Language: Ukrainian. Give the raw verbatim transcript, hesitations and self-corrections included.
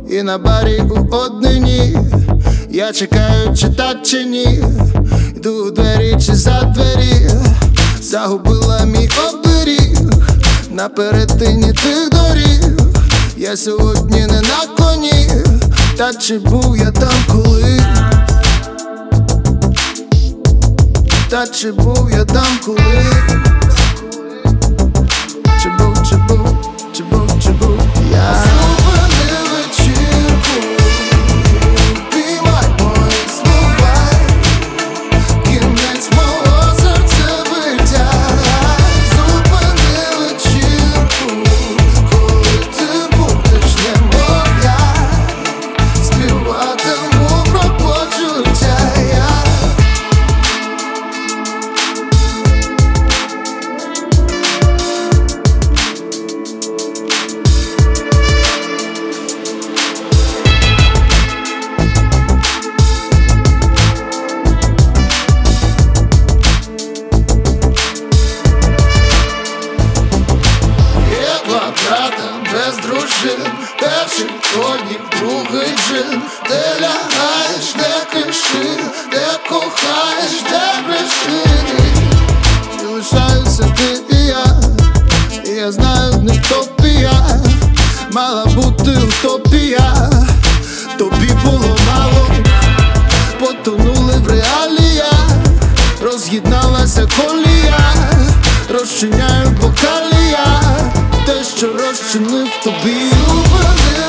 і на барі у однині. Я чекаю, чи так, чи ні. Йду у двері, чи за двері. Загубила мій оберіг на перетині тих доріг. Я сьогодні не на коні, та чи був я там колись? Та чи був я там колись? Чи був, чи був, чи був, чи був я? Зупини вечірку, піймай мої слова, кінець мого серцебиття. Зупини вечірку, коли ти будеш не моя, співатиму про почуття я. Брата без дружин, перший конік, другий джин. Де лягаєш, де криши, де кохаєш, де бреши. І лишаюся ти і я, і я знаю, не втопія. Мала бути утопія, тобі було мало. Потонули в реаліях, роз'єдналася колія, розчиняю бокалія те, що розчинив тобі. Зупини